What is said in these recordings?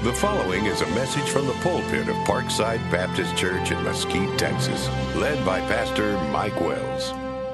The following is a message from the pulpit of Parkside Baptist Church in Mesquite, Texas, led by Pastor Mike Wells.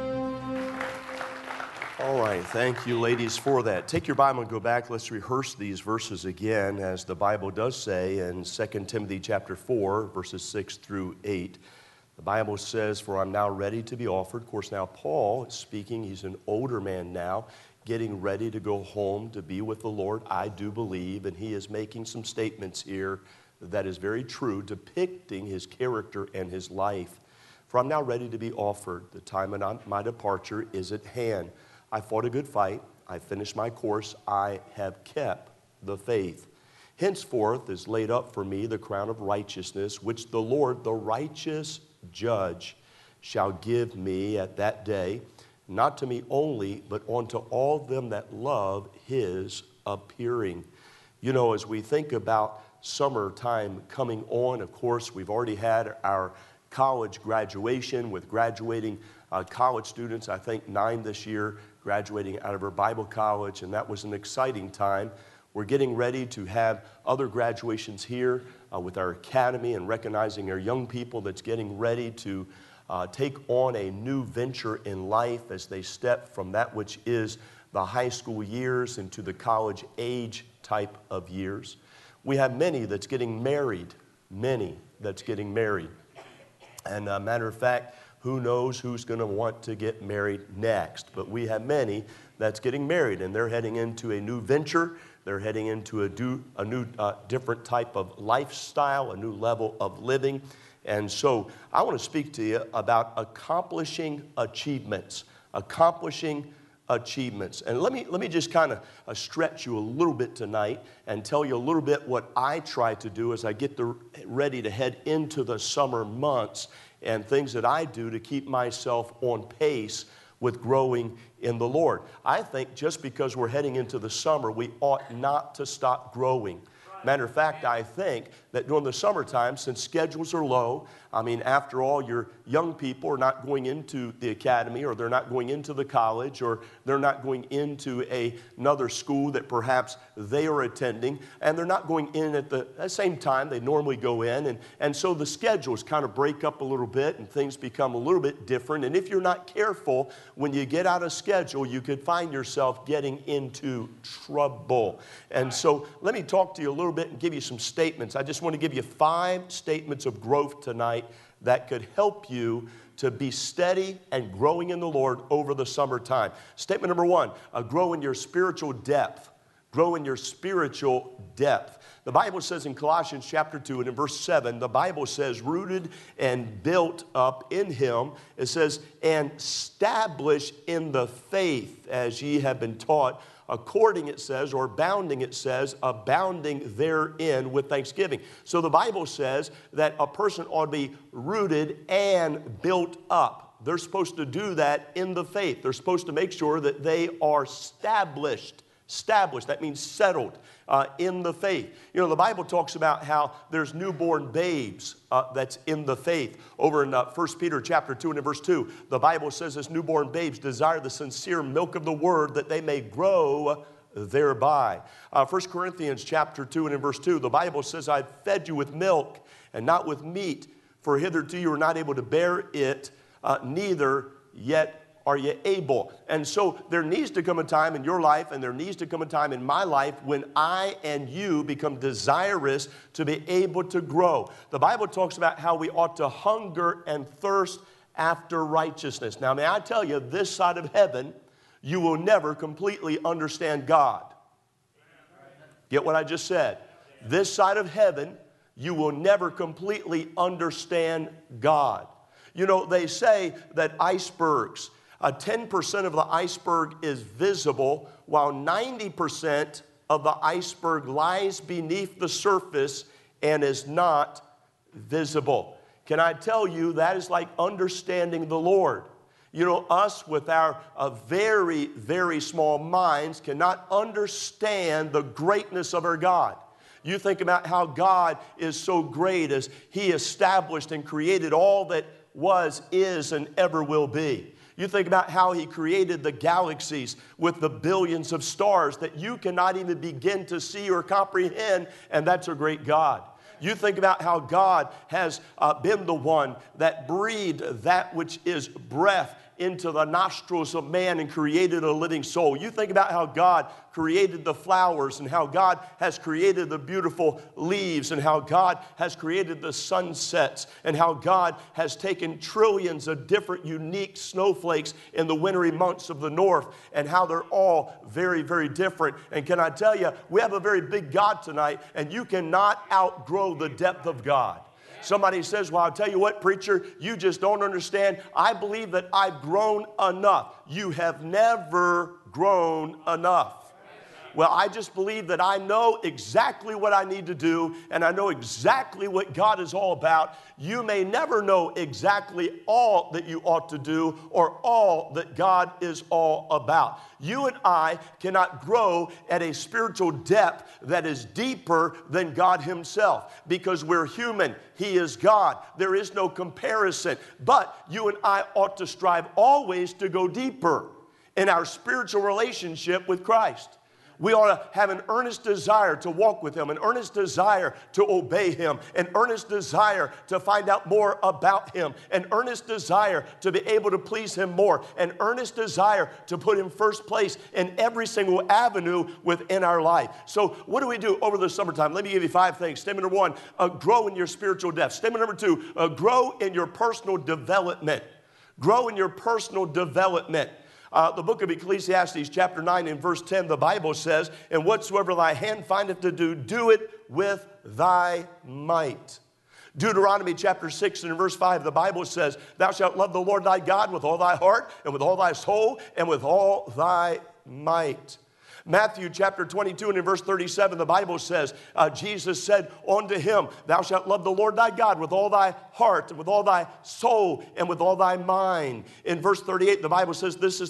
All right, thank you, ladies, for that. Take your Bible and go back. Let's rehearse these verses again, as the Bible does say in 2 Timothy chapter 4, verses 6 through 8. The Bible says, "For I'm now ready to be offered." Of course, now Paul is speaking. He's an older man now, getting ready to go home to be with the Lord, I do believe, and he is making some statements here that is very true, depicting his character and his life. "For I'm now ready to be offered. The time of my departure is at hand. I fought a good fight. I finished my course. I have kept the faith. Henceforth is laid up for me the crown of righteousness, which the Lord, the righteous judge, shall give me at that day, not to me only, but unto all them that love his appearing." You know, as we think about summertime coming on, of course, we've already had our college graduation with graduating college students, I think 9 this year, graduating out of our Bible college, and that was an exciting time. We're getting ready to have other graduations here with our academy and recognizing our young people that's getting ready to take on a new venture in life as they step from that which is the high school years into the college age type of years. We have many that's getting married, And matter of fact, who knows who's going to want to get married next? But we have many that's getting married, and they're heading into a new venture. They're heading into a new different type of lifestyle, a new level of living. And so I want to speak to you about accomplishing achievements. And let me just kind of stretch you a little bit tonight and tell you a little bit what I try to do as I get ready to head into the summer months and things that I do to keep myself on pace with growing in the Lord. I think just because we're heading into the summer, we ought not to stop growing. Matter of fact, I think that during the summertime, since schedules are low, I mean, after all, your young people are not going into the academy, or they're not going into the college, or they're not going into another school that perhaps they are attending, and they're not going in at the same time they normally go in, and so the schedules kind of break up a little bit, and things become a little bit different, and if you're not careful, when you get out of schedule, you could find yourself getting into trouble. And so let me talk to you a little bit and give you some statements. I just want to give you 5 statements of growth tonight that could help you to be steady and growing in the Lord over the summertime. Statement number 1, grow in your spiritual depth. Grow in your spiritual depth. The Bible says in Colossians chapter 2 and in verse 7, the Bible says, rooted and built up in him, it says, and established in the faith as ye have been taught, according, it says, or abounding, it says, abounding therein with thanksgiving. So the Bible says that a person ought to be rooted and built up. They're supposed to do that in the faith. They're supposed to make sure that they are established. That means settled in the faith. You know, the Bible talks about how there's newborn babes that's in the faith. Over in 1 Peter chapter 2 and in verse 2, the Bible says this newborn babes desire the sincere milk of the word that they may grow thereby. 1 Corinthians chapter 2 and in verse 2, the Bible says, I've fed you with milk and not with meat, for hitherto you were not able to bear it, neither yet are you able? And so there needs to come a time in your life, and there needs to come a time in my life when I and you become desirous to be able to grow. The Bible talks about how we ought to hunger and thirst after righteousness. Now, may I tell you, this side of heaven, you will never completely understand God. Get what I just said? This side of heaven, you will never completely understand God. You know, they say that icebergs, 10% of the iceberg is visible, while 90% of the iceberg lies beneath the surface and is not visible. Can I tell you, that is like understanding the Lord. You know, us with our very, very small minds cannot understand the greatness of our God. You think about how God is so great as He established and created all that was, is, and ever will be. You think about how he created the galaxies with the billions of stars that you cannot even begin to see or comprehend, and that's a great God. You think about how God has been the one that breathed that which is breath into the nostrils of man and created a living soul. You think about how God created the flowers and how God has created the beautiful leaves and how God has created the sunsets and how God has taken trillions of different unique snowflakes in the wintry months of the north and how they're all very, very different. And can I tell you, we have a very big God tonight, and you cannot outgrow the depth of God. Somebody says, well, I'll tell you what, preacher, you just don't understand. I believe that I've grown enough. You have never grown enough. Well, I just believe that I know exactly what I need to do, and I know exactly what God is all about. You may never know exactly all that you ought to do or all that God is all about. You and I cannot grow at a spiritual depth that is deeper than God himself because we're human. He is God. There is no comparison. But you and I ought to strive always to go deeper in our spiritual relationship with Christ. We ought to have an earnest desire to walk with him, an earnest desire to obey him, an earnest desire to find out more about him, an earnest desire to be able to please him more, an earnest desire to put him first place in every single avenue within our life. So what do we do over the summertime? Let me give you 5 things. Statement number 1, grow in your spiritual depth. Statement number 2, grow in your personal development. Grow in your personal development. The book of Ecclesiastes, chapter 9 and verse 10, the Bible says, and whatsoever thy hand findeth to do, do it with thy might. Deuteronomy chapter 6 and verse 5, the Bible says, thou shalt love the Lord thy God with all thy heart and with all thy soul and with all thy might. Matthew chapter 22 and in verse 37, the Bible says, Jesus said unto him, thou shalt love the Lord thy God with all thy heart and with all thy soul and with all thy mind. In verse 38, the Bible says, this is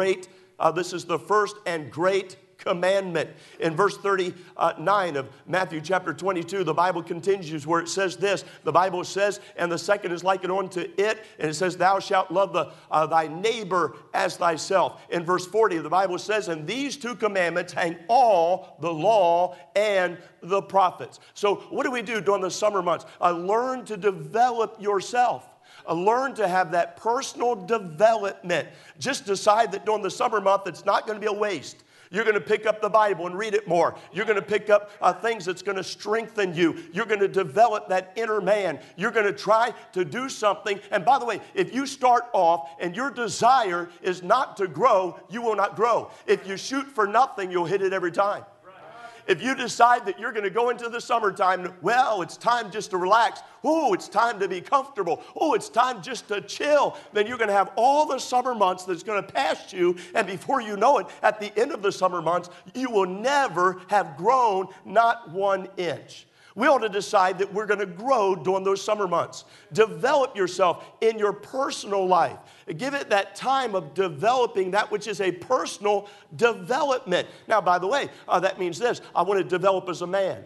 the first and great commandment. In verse 39 of Matthew chapter 22, the Bible continues where it says this. The Bible says, and the second is likened unto it, and it says, thou shalt love thy neighbor as thyself. In verse 40, the Bible says, and these 2 commandments hang all the law and the prophets. So what do we do during the summer months? Learn to develop yourself. Learn to have that personal development. Just decide that during the summer month, it's not going to be a waste. You're going to pick up the Bible and read it more. You're going to pick up things that's going to strengthen you. You're going to develop that inner man. You're going to try to do something. And by the way, if you start off and your desire is not to grow, you will not grow. If you shoot for nothing, you'll hit it every time. If you decide that you're going to go into the summertime, well, it's time just to relax. Oh, it's time to be comfortable. Oh, it's time just to chill. Then you're going to have all the summer months that's going to pass you. And before you know it, at the end of the summer months, you will never have grown not 1 inch. We ought to decide that we're going to grow during those summer months. Develop yourself in your personal life. Give it that time of developing that which is a personal development. Now, by the way, that means this. I want to develop as a man.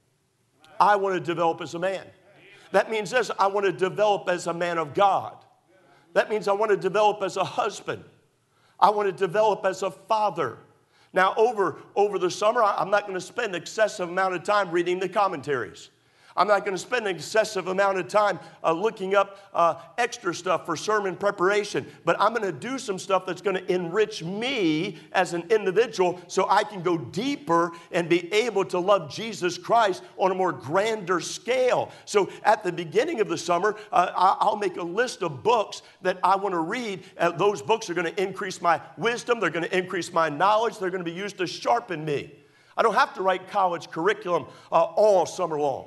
I want to develop as a man. That means this. I want to develop as a man of God. That means I want to develop as a husband. I want to develop as a father. Now, over the summer, I'm not going to spend an excessive amount of time reading the commentaries. I'm not going to spend an excessive amount of time looking up extra stuff for sermon preparation. But I'm going to do some stuff that's going to enrich me as an individual so I can go deeper and be able to love Jesus Christ on a more grander scale. So at the beginning of the summer, I'll make a list of books that I want to read. Those books are going to increase my wisdom. They're going to increase my knowledge. They're going to be used to sharpen me. I don't have to write college curriculum all summer long.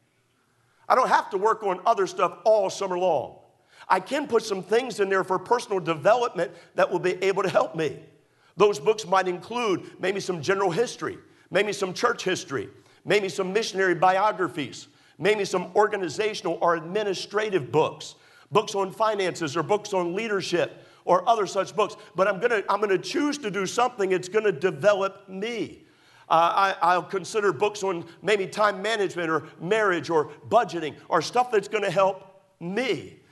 I don't have to work on other stuff all summer long. I can put some things in there for personal development that will be able to help me. Those books might include maybe some general history, maybe some church history, maybe some missionary biographies, maybe some organizational or administrative books, books on finances or books on leadership or other such books. But I'm gonna choose to do something that's going to develop me. I'll consider books on maybe time management or marriage or budgeting or stuff that's going to help me.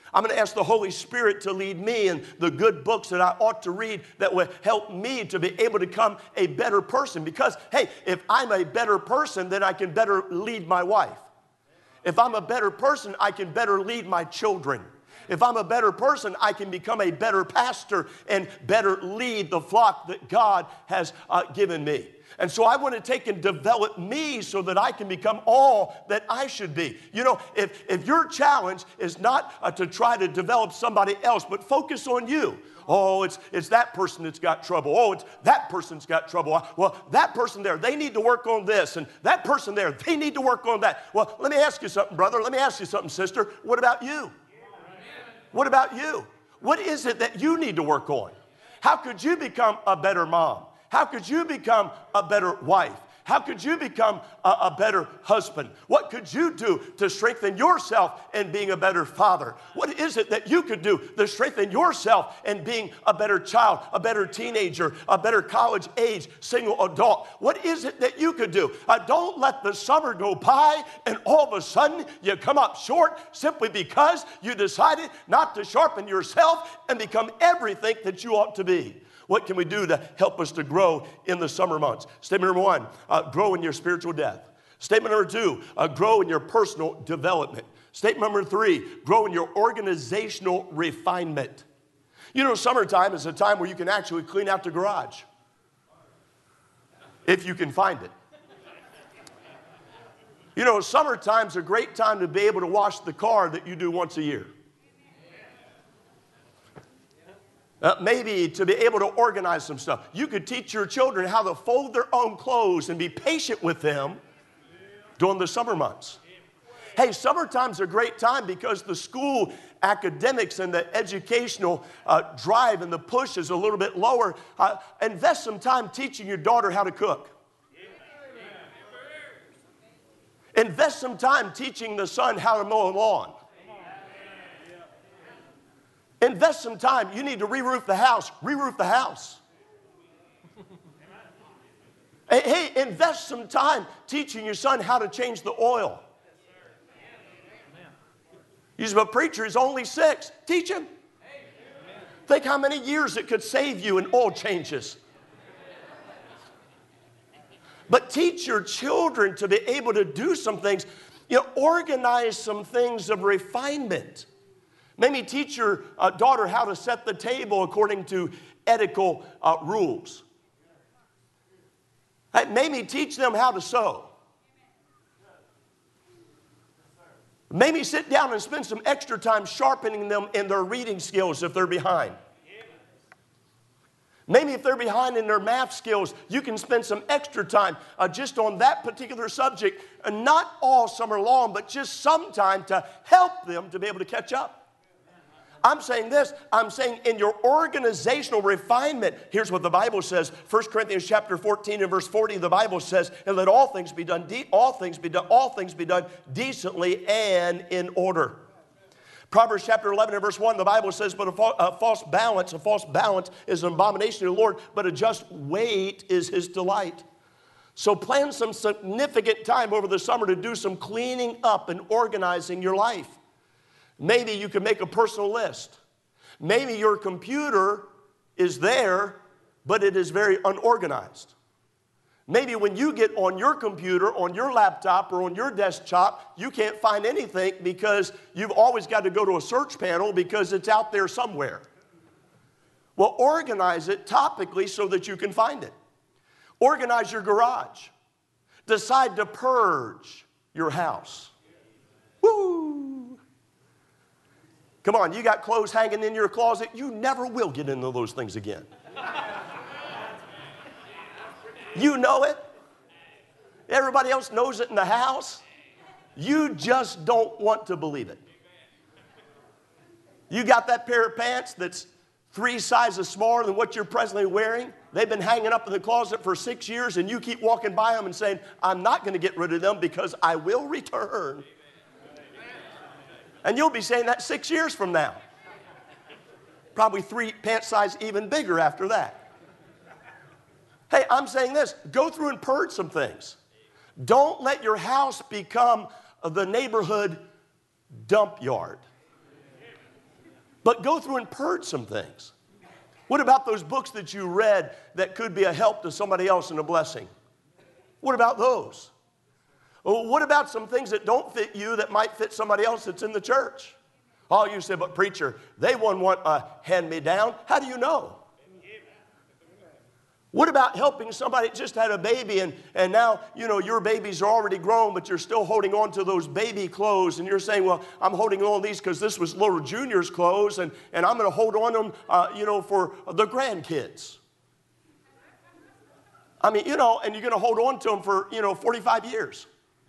I'm going to ask the Holy Spirit to lead me in the good books that I ought to read that will help me to be able to become a better person. Because, hey, if I'm a better person, then I can better lead my wife. If I'm a better person, I can better lead my children. If I'm a better person, I can become a better pastor and better lead the flock that God has given me. And so I want to take and develop me so that I can become all that I should be. You know, if your challenge is not to try to develop somebody else, but focus on you. Oh, it's that person that's got trouble. Oh, it's that person's got trouble. Well, that person there, they need to work on this. And that person there, they need to work on that. Well, let me ask you something, brother. Let me ask you something, sister. What about you? What about you? What is it that you need to work on? How could you become a better mom? How could you become a better wife? How could you become a better husband? What could you do to strengthen yourself in being a better father? What is it that you could do to strengthen yourself in being a better child, a better teenager, a better college age single adult? What is it that you could do? Don't let the summer go by and all of a sudden you come up short simply because you decided not to sharpen yourself and become everything that you ought to be. What can we do to help us to grow in the summer months? Statement number one, grow in your spiritual depth. Statement number two, grow in your personal development. Statement number three, grow in your organizational refinement. You know, summertime is a time where you can actually clean out the garage, if you can find it. You know, summertime's a great time to be able to wash the car that you do once a year. Maybe to be able to organize some stuff. You could teach your children how to fold their own clothes and be patient with them during the summer months. Hey, summertime's a great time because the school academics and the educational drive and the push is a little bit lower. Invest some time teaching your daughter how to cook. Invest some time teaching the son how to mow a lawn. Invest some time. You need to re-roof the house. Re-roof the house. Hey, invest some time teaching your son how to change the oil. You say, but preacher, he's only 6. Teach him. Think how many years it could save you in oil changes. But teach your children to be able to do some things. You know, organize some things of refinement. Maybe teach your daughter how to set the table according to ethical rules. Maybe teach them how to sew. Maybe sit down and spend some extra time sharpening them in their reading skills if they're behind. Maybe if they're behind in their math skills, you can spend some extra time just on that particular subject, and not all summer long, but just some time to help them to be able to catch up. I'm saying this, I'm saying in your organizational refinement, here's what the Bible says. 1 Corinthians chapter 14 and verse 40, the Bible says, and let all things be done, all things be done decently and in order. Proverbs chapter 11 and verse 1, the Bible says, but a false balance is an abomination to the Lord, but a just weight is his delight. So plan some significant time over the summer to do some cleaning up and organizing your life. Maybe you can make a personal list. Maybe your computer is there, but it is very unorganized. Maybe when you get on your computer, on your laptop, or on your desktop, you can't find anything because you've always got to go to a search panel because it's out there somewhere. Well, organize it topically so that you can find it. Organize your garage. Decide to purge your house. Woo! Come on, you got clothes hanging in your closet. You never will get into those things again. You know it. Everybody else knows it in the house. You just don't want to believe it. You got that pair of pants that's 3 sizes smaller than what you're presently wearing. They've been hanging up in the closet for 6 years, and you keep walking by them and saying, I'm not going to get rid of them because I will return. And you'll be saying that 6 years from now. Probably 3 pant size even bigger after that. Hey, I'm saying this. Go through and purge some things. Don't let your house become the neighborhood dump yard. But go through and purge some things. What about those books that you read that could be a help to somebody else and a blessing? What about those? Well, what about some things that don't fit you that might fit somebody else that's in the church? Oh, you say, but preacher, they wouldn't want a hand-me-down. How do you know? What about helping somebody that just had a baby and now, your babies are already grown, but you're still holding on to those baby clothes and you're saying, well, I'm holding on to these because this was little Junior's clothes and I'm going to hold on to them, for the grandkids. I mean, and you're going to hold on to them for, 45 years.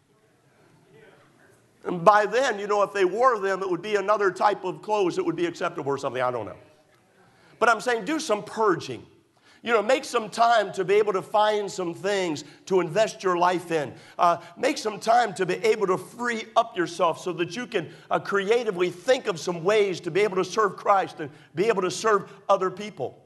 And by then, if they wore them, it would be another type of clothes that would be acceptable or something. I don't know. But I'm saying do some purging. Make some time to be able to find some things to invest your life in. Make some time to be able to free up yourself so that you can creatively think of some ways to be able to serve Christ and be able to serve other people.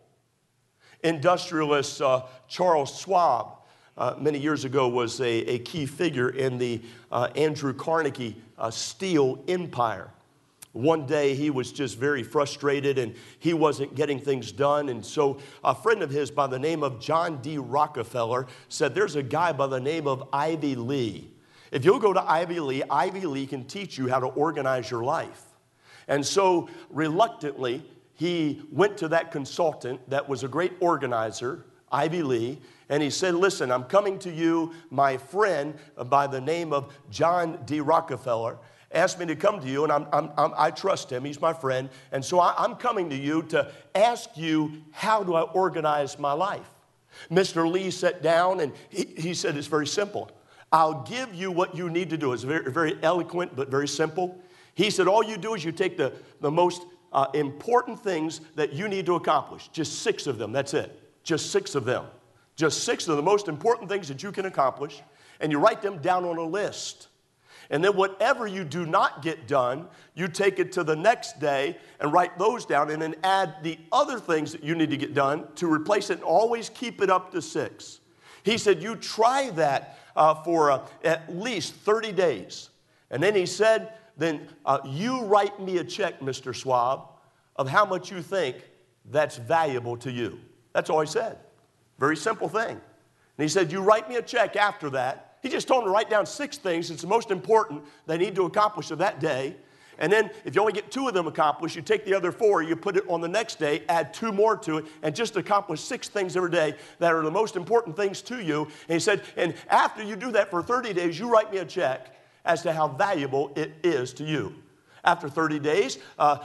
Industrialist Charles Schwab, many years ago, was a key figure in the Andrew Carnegie steel empire. One day he was just very frustrated and he wasn't getting things done. And so a friend of his by the name of John D. Rockefeller said, there's a guy by the name of Ivy Lee. If you'll go to Ivy Lee can teach you how to organize your life. And so reluctantly, he went to that consultant that was a great organizer, Ivy Lee, and he said, listen, I'm coming to you, my friend by the name of John D. Rockefeller asked me to come to you, and I trust him. He's my friend. And so I'm coming to you to ask you, how do I organize my life? Mr. Lee sat down, and he said, it's very simple. I'll give you what you need to do. It's very, very eloquent, but very simple. He said, all you do is you take the most important things that you need to accomplish. Just 6 of them. That's it. Just 6 of them. Just 6 of the most important things that you can accomplish. And you write them down on a list. And then whatever you do not get done, you take it to the next day and write those down and then add the other things that you need to get done to replace it and always keep it up to 6. He said, you try that for at least 30 days. And then he said, then you write me a check, Mr. Schwab, of how much you think that's valuable to you. That's all he said. Very simple thing. And he said, you write me a check after that. He just told them to write down 6 things. It's the most important they need to accomplish of that day. And then if you only get 2 of them accomplished, you take the other 4, you put it on the next day, add 2 more to it, and just accomplish 6 things every day that are the most important things to you. And he said, and after you do that for 30 days, you write me a check as to how valuable it is to you. After 30 days,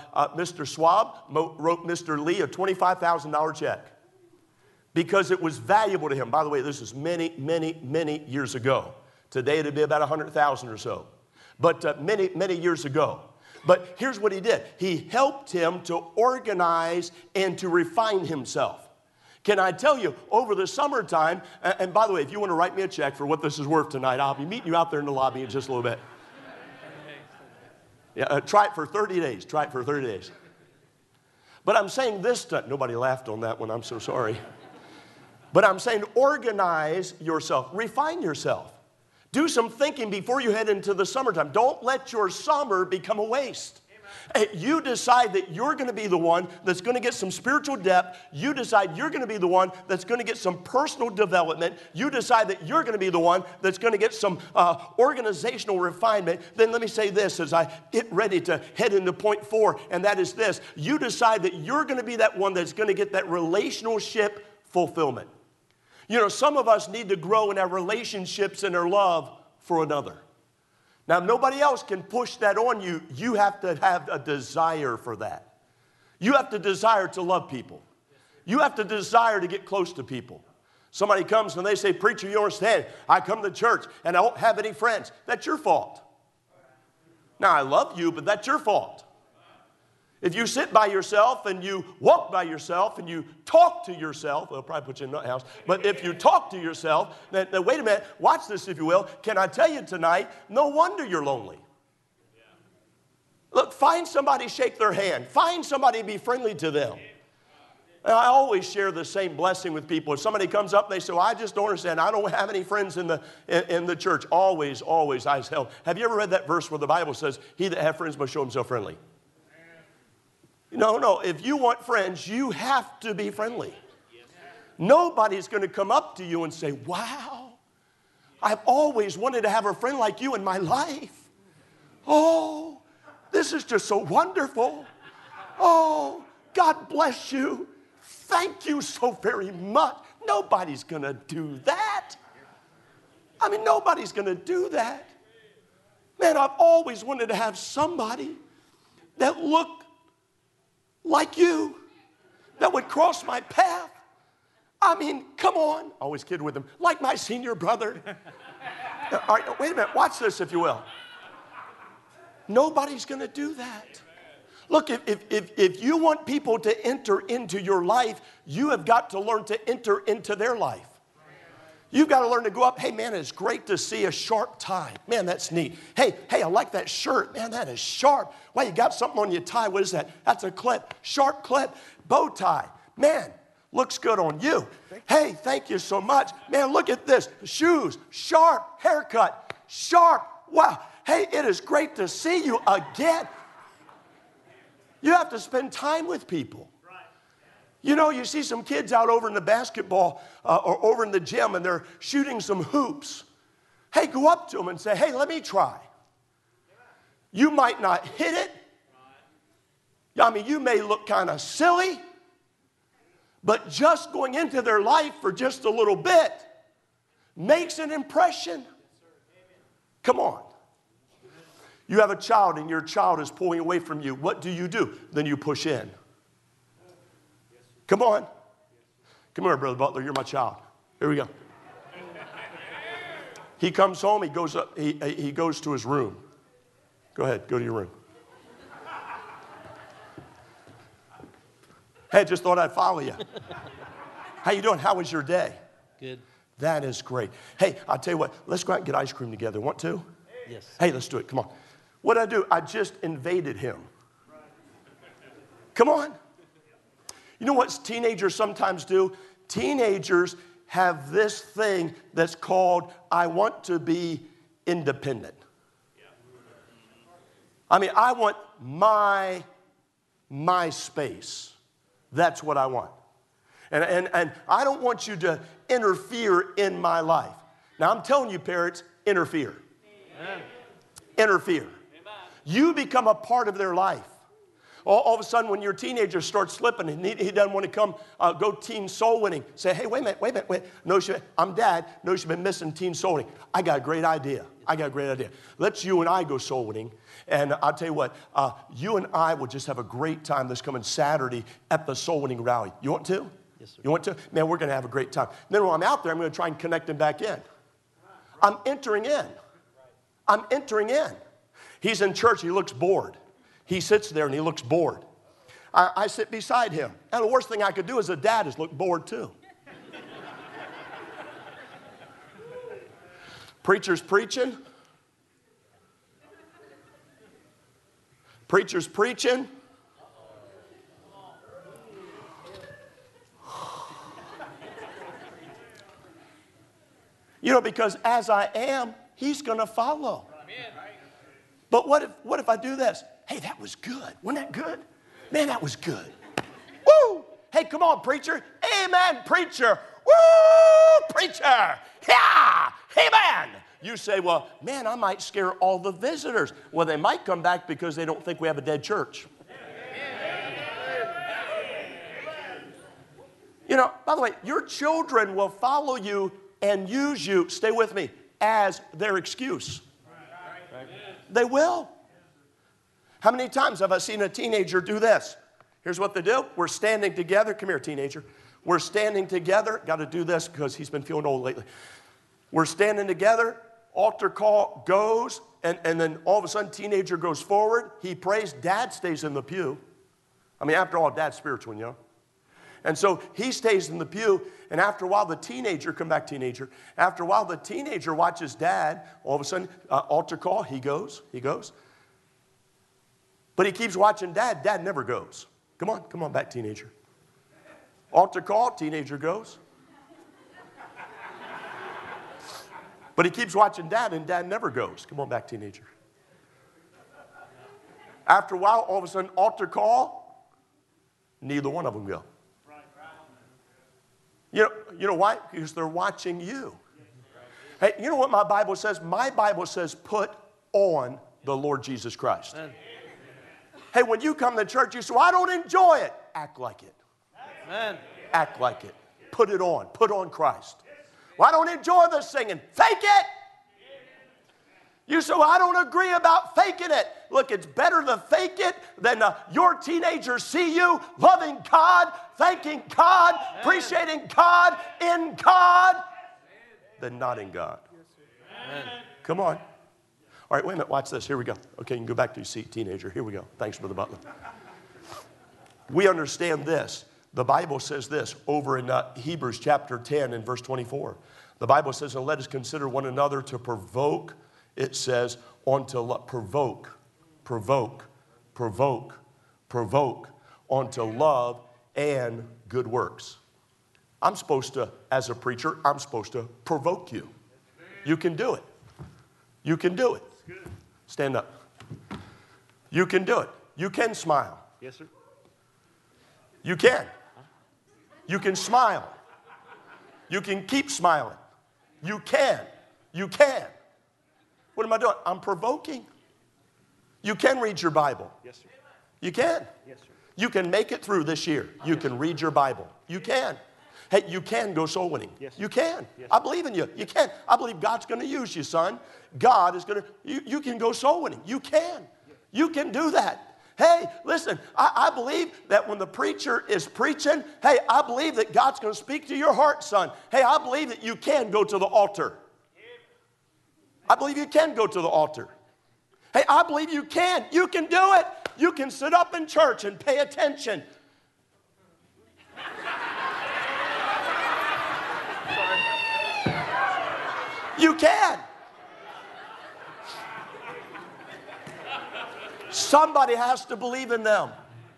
Mr. Schwab wrote Mr. Lee a $25,000 check because it was valuable to him. By the way, this is many, many, many years ago. Today, it'd be about 100,000 or so. But many, many years ago. But here's what he did. He helped him to organize and to refine himself. Can I tell you, over the summertime, and by the way, if you want to write me a check for what this is worth tonight, I'll be meeting you out there in the lobby in just a little bit. Yeah, try it for 30 days. Try it for 30 days. But I'm saying this to, nobody laughed on that one, I'm so sorry. But I'm saying organize yourself, refine yourself. Do some thinking before you head into the summertime. Don't let your summer become a waste. You decide that you're going to be the one that's going to get some spiritual depth. You decide you're going to be the one that's going to get some personal development. You decide that you're going to be the one that's going to get some organizational refinement. Then let me say this as I get ready to head into point 4, and that is this. You decide that you're going to be that one that's going to get that relationship fulfillment. You know, some of us need to grow in our relationships and our love for another. Now, if nobody else can push that on you, you have to have a desire for that. You have to desire to love people. You have to desire to get close to people. Somebody comes and they say, preacher, you understand, I come to church and I don't have any friends. That's your fault. Now, I love you, but that's your fault. If you sit by yourself and you walk by yourself and you talk to yourself, they'll probably put you in the house, but if you talk to yourself, then wait a minute, watch this if you will. Can I tell you tonight, no wonder you're lonely. Look, find somebody, shake their hand. Find somebody, be friendly to them. And I always share the same blessing with people. If somebody comes up and they say, well, I just don't understand. I don't have any friends in the church. Always I tell. Have you ever read that verse where the Bible says, he that hath friends must show himself friendly? No. If you want friends, you have to be friendly. Nobody's going to come up to you and say, wow, I've always wanted to have a friend like you in my life. Oh, this is just so wonderful. Oh, God bless you. Thank you so very much. Nobody's going to do that. I mean, nobody's going to do that. Man, I've always wanted to have somebody that looked like you, that would cross my path. I mean, come on. Always kidding with him. Like my senior brother. All right, wait a minute. Watch this, if you will. Nobody's going to do that. Look, if you want people to enter into your life, you have got to learn to enter into their life. You've got to learn to go up. Hey, man, it's great to see a sharp tie. Man, that's neat. Hey, I like that shirt. Man, that is sharp. Well, you got something on your tie. What is that? That's a clip. Sharp clip. Bow tie. Man, looks good on you. Hey, thank you so much. Man, look at this. Shoes, sharp. Haircut, sharp. Wow. Hey, it is great to see you again. You have to spend time with people. You know, you see some kids out over in the basketball or over in the gym and they're shooting some hoops. Hey, go up to them and say, hey, let me try. You might not hit it. I mean, you may look kind of silly. But just going into their life for just a little bit makes an impression. Come on. You have a child and your child is pulling away from you. What do? Then you push in. Come on. Come here, Brother Butler. You're my child. Here we go. He comes home. He goes up. He goes to his room. Go ahead. Go to your room. Hey, just thought I'd follow you. How you doing? How was your day? Good. That is great. Hey, I'll tell you what. Let's go out and get ice cream together. Want to? Yes. Hey, let's do it. Come on. What did I do? I just invaded him. Come on. You know what teenagers sometimes do? Teenagers have this thing that's called, I want to be independent. I mean, I want my space. That's what I want. And I don't want you to interfere in my life. Now, I'm telling you, parents, interfere. Amen. Interfere. Amen. You become a part of their life. All of a sudden, when your teenager starts slipping and he doesn't want to come go teen soul winning, say, hey, wait a minute. No, I'm dad. No, you've been missing teen soul winning. I got a great idea. Let's you and I go soul winning. And I'll tell you what, you and I will just have a great time this coming Saturday at the soul winning rally. You want to? Yes, sir. You want to? Man, we're going to have a great time. Then when I'm out there, I'm going to try and connect him back in. I'm entering in. He's in church. He looks bored. He sits there and he looks bored. I sit beside him. And the worst thing I could do as a dad is look bored too. Preacher's preaching. Preacher's preaching. You know, because as I am, he's going to follow. But what if I do this? Hey, that was good. Wasn't that good? Man, that was good. Woo! Hey, come on, preacher. Amen, preacher. Woo, preacher. Yeah, amen. You say, well, man, I might scare all the visitors. Well, they might come back because they don't think we have a dead church. You know, by the way, your children will follow you and use you, stay with me, as their excuse. They will. How many times have I seen a teenager do this? Here's what they do. We're standing together. Come here, teenager. We're standing together. Got to do this because he's been feeling old lately. We're standing together. Altar call goes. And then all of a sudden, teenager goes forward. He prays. Dad stays in the pew. I mean, after all, dad's spiritual, you know. And so he stays in the pew. And after a while, the teenager, come back, teenager. After a while, the teenager watches dad. All of a sudden, altar call. He goes. But he keeps watching dad. Dad never goes. Come on back, teenager. Altar call, teenager goes. But he keeps watching dad, and dad never goes. Come on back, teenager. After a while, all of a sudden, altar call, neither one of them go. You know why? Because they're watching you. Hey, you know what my Bible says? My Bible says put on the Lord Jesus Christ. Amen. Hey, when you come to church, you say, well, I don't enjoy it. Act like it. Amen. Act like it. Put it on. Put on Christ. Well, I don't enjoy the singing. Fake it. You say, well, I don't agree about faking it. Look, it's better to fake it than your teenagers see you loving God, thanking God, appreciating God, in God, than not in God. Amen. Come on. All right, wait a minute. Watch this. Here we go. Okay, you can go back to your seat, teenager. Here we go. Thanks, Brother Butler. We understand this. The Bible says this over in Hebrews chapter 10 and verse 24. The Bible says, and let us consider one another to provoke. It says, onto provoke, onto love and good works. I'm supposed to, as a preacher, I'm supposed to provoke you. You can do it. You can do it. Stand up. You can do it. You can smile. Yes, sir. You can. You can smile. You can keep smiling. You can. You can. What am I doing? I'm provoking. You can read your Bible. Yes, sir. You can. Yes, sir. You can make it through this year. You can read your Bible. You can. Hey, you can go soul winning. Yes, you can. yes, I believe in you. You can. I believe God's going to use you, son. God is going to, you can go soul winning. You can. You can do that. Hey, listen, I believe that when the preacher is preaching, hey, I believe that God's going to speak to your heart, son. Hey, I believe that you can go to the altar. I believe you can go to the altar. Hey, I believe you can. You can do it. You can sit up in church and pay attention. You can. Somebody has to believe in them.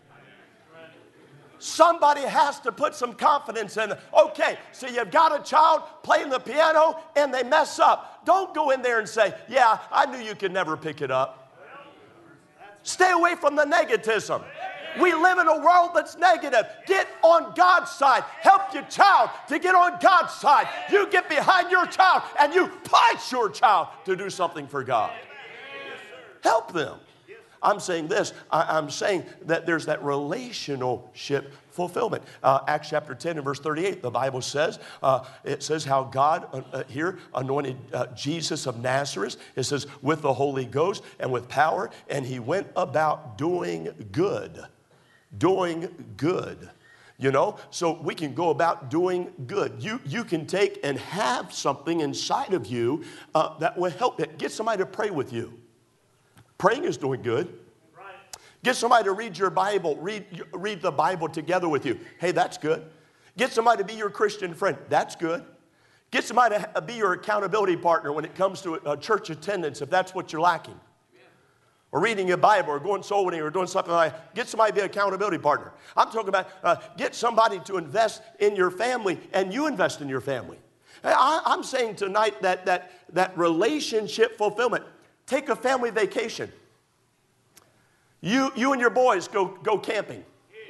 Somebody has to put some confidence in them. Okay, so you've got a child playing the piano and they mess up. Don't go in there and say, yeah, I knew you could never pick it up. Stay away from the negativism. We live in a world that's negative. Get on God's side. Help your child to get on God's side. You get behind your child and you push your child to do something for God. Help them. I'm saying this. I'm saying that there's that relationship fulfillment. Acts chapter 10 and verse 38, the Bible says, it says how God here anointed Jesus of Nazareth. It says with the Holy Ghost and with power, and he went about doing good. Doing good. You know, so we can go about doing good. You can take and have something inside of you that will help it. Get somebody to pray with you. Praying is doing good. Right. Get somebody to read your Bible, read the Bible together with you. Hey, that's good. Get somebody to be your Christian friend. That's good. Get somebody to be your accountability partner when it comes to church attendance, if that's what you're lacking. Or reading your Bible, or going soul winning, or doing something like that. Get somebody to be an accountability partner. I'm talking about get somebody to invest in your family, and you invest in your family. I'm saying tonight that relationship fulfillment. Take a family vacation. You and your boys go camping.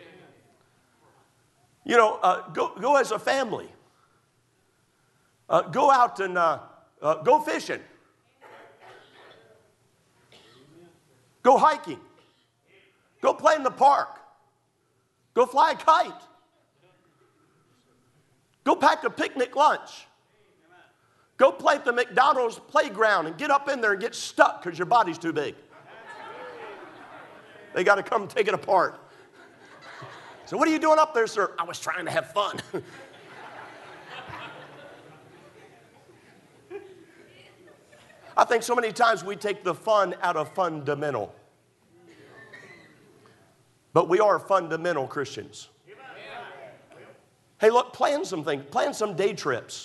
You know, go as a family. Go out and go fishing. Go hiking. Go play in the park. Go fly a kite. Go pack a picnic lunch. Go play at the McDonald's playground and get up in there and get stuck because your body's too big. They got to come take it apart. So what are you doing up there, sir? I was trying to have fun. I think so many times we take the fun out of fundamental. But we are fundamental Christians. Hey, look, plan some things. Plan some day trips.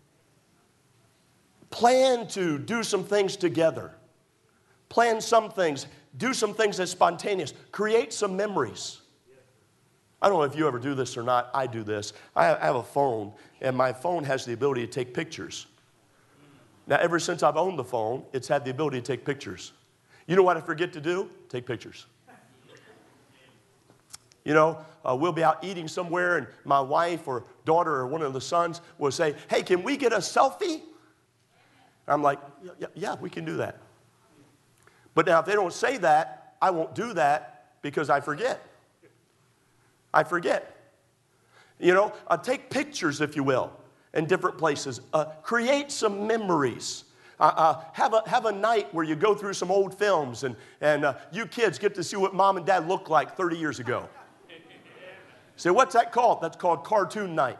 Plan to do some things together. Plan some things. Do some things that's spontaneous. Create some memories. I don't know if you ever do this or not. I do this. I have a phone, and my phone has the ability to take pictures. Now, ever since I've owned the phone, it's had the ability to take pictures. You know what I forget to do? Take pictures. You know, we'll be out eating somewhere, and my wife or daughter or one of the sons will say, hey, can we get a selfie? I'm like, yeah, we can do that. But now if they don't say that, I won't do that because I forget. I forget. You know, take pictures, if you will, in different places. Create some memories. Have a night where you go through some old films, and you kids get to see what mom and dad looked like 30 years ago. Say, what's that called? That's called cartoon night.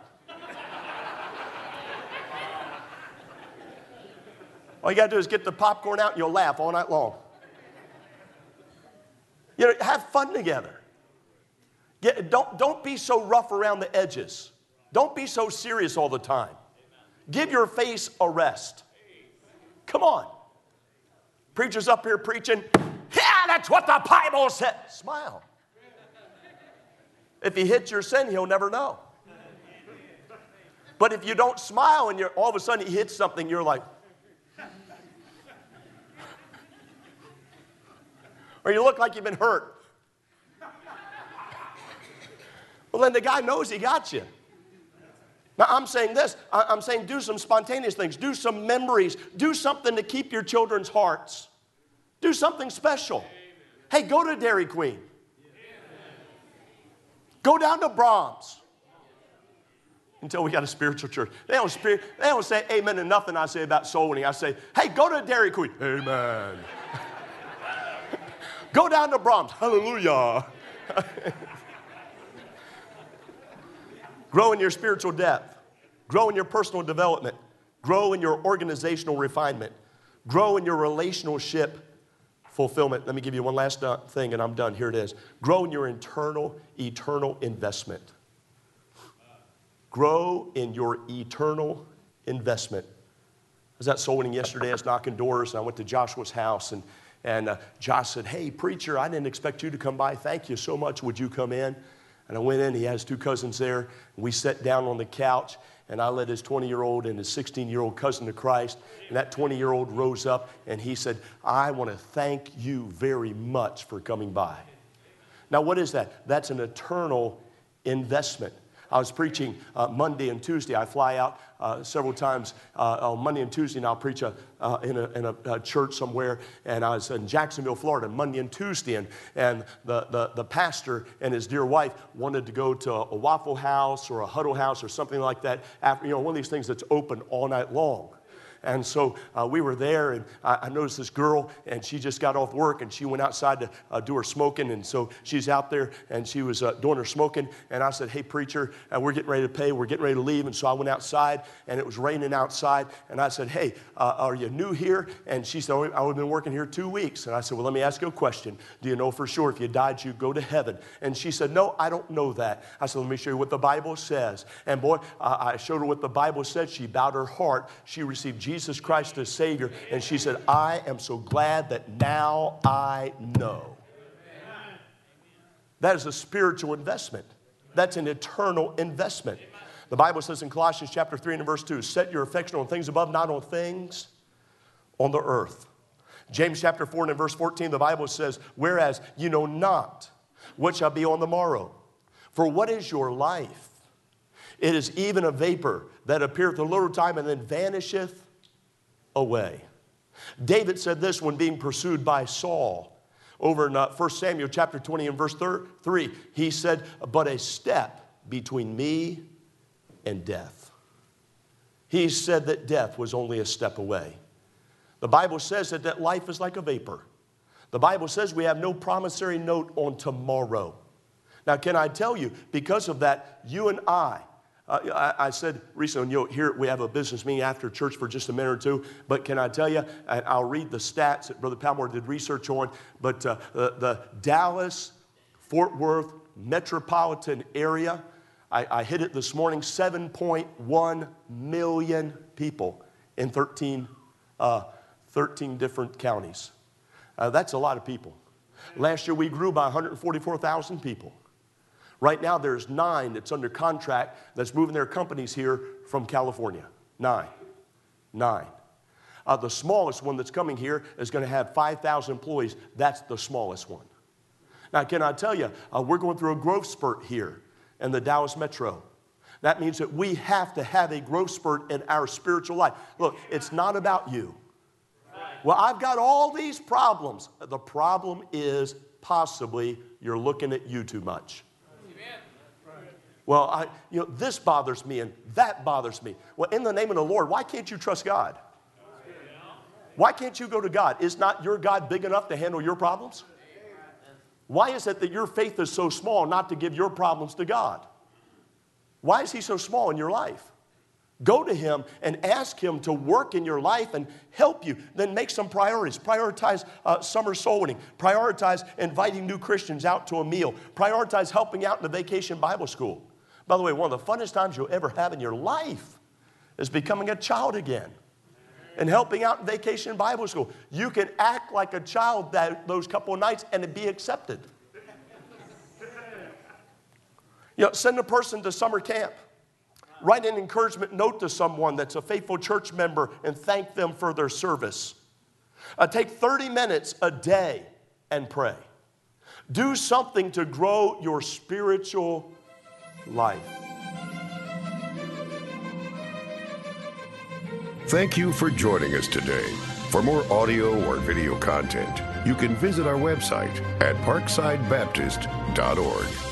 All you got to do is get the popcorn out and you'll laugh all night long. You know, have fun together. Don't be so rough around the edges. Don't be so serious all the time. Give your face a rest. Come on. Preacher's up here preaching. Yeah, that's what the Bible said. Smile. If he hits your sin, he'll never know. But if you don't smile and all of a sudden he hits something, you're like, or you look like you've been hurt. Well, then the guy knows he got you. Now, I'm saying this. I'm saying do some spontaneous things. Do some memories. Do something to keep your children's hearts. Do something special. Hey, go to Dairy Queen. Go down to Brahms. Until we got a spiritual church. They don't say amen to nothing I say about soul winning. I say, hey, go to Dairy Queen. Amen. Go down to Brahms. Hallelujah. Grow in your spiritual depth. Grow in your personal development. Grow in your organizational refinement. Grow in your relationship fulfillment. Let me give you one last thing and I'm done. Here it is. Grow in your eternal investment. Grow in your eternal investment. I was at soul winning yesterday. I was knocking doors and I went to Joshua's house and Josh said, hey, preacher, I didn't expect you to come by. Thank you so much. Would you come in? And I went in. He has 2 cousins there. We sat down on the couch, and I led his 20-year-old and his 16-year-old cousin to Christ. And that 20-year-old rose up, and he said, I want to thank you very much for coming by. Now, what is that? That's an eternal investment. I was preaching Monday and Tuesday. I fly out several times on Monday and Tuesday, and I'll preach in a church somewhere. And I was in Jacksonville, Florida, Monday and Tuesday. And the pastor and his dear wife wanted to go to a Waffle House or a Huddle House or something like that. After, you know, one of these things that's open all night long. And so we were there, and I noticed this girl, and she just got off work, and she went outside to do her smoking. And so she's out there, and she was doing her smoking. And I said, hey, preacher, we're getting ready to pay. We're getting ready to leave. And so I went outside, and it was raining outside. And I said, hey, are you new here? And she said, oh, I've been working here 2 weeks. And I said, well, let me ask you a question. Do you know for sure if you died, you'd go to heaven? And she said, no, I don't know that. I said, let me show you what the Bible says. And boy, I showed her what the Bible said. She bowed her heart. She received Jesus Christ as Savior, and she said, I am so glad that now I know. That is a spiritual investment. That's an eternal investment. The Bible says in Colossians chapter 3 and verse 2, set your affection on things above, not on things on the earth. James chapter 4 and verse 14, the Bible says, whereas you know not what shall be on the morrow. For what is your life? It is even a vapor that appeareth a little time and then vanisheth away. David said this when being pursued by Saul over in 1 Samuel chapter 20 and verse 3. He said, but a step between me and death. He said that death was only a step away. The Bible says that life is like a vapor. The Bible says we have no promissory note on tomorrow. Now, can I tell you, because of that, you and I said recently, you know, here we have a business meeting after church for just a minute or two, but can I tell you, and I'll read the stats that Brother Palmore did research on, but the Dallas-Fort Worth metropolitan area, I hit it this morning, 7.1 million people in 13 different counties. That's a lot of people. Last year we grew by 144,000 people. Right now, there's 9 that's under contract that's moving their companies here from California. 9. The smallest one that's coming here is going to have 5,000 employees. That's the smallest one. Now, can I tell you, we're going through a growth spurt here in the Dallas Metro. That means that we have to have a growth spurt in our spiritual life. Look, it's not about you. Well, I've got all these problems. The problem is possibly you're looking at you too much. Well, this bothers me and that bothers me. Well, in the name of the Lord, why can't you trust God? Why can't you go to God? Is not your God big enough to handle your problems? Why is it that your faith is so small not to give your problems to God? Why is he so small in your life? Go to him and ask him to work in your life and help you. Then make some priorities. Prioritize summer soul winning. Prioritize inviting new Christians out to a meal. Prioritize helping out in the vacation Bible school. By the way, one of the funnest times you'll ever have in your life is becoming a child again and helping out in vacation Bible school. You can act like a child those couple of nights and be accepted. Send a person to summer camp. Write an encouragement note to someone that's a faithful church member and thank them for their service. Take 30 minutes a day and pray. Do something to grow your spiritual life. Thank you for joining us today. For more audio or video content, you can visit our website at parksidebaptist.org.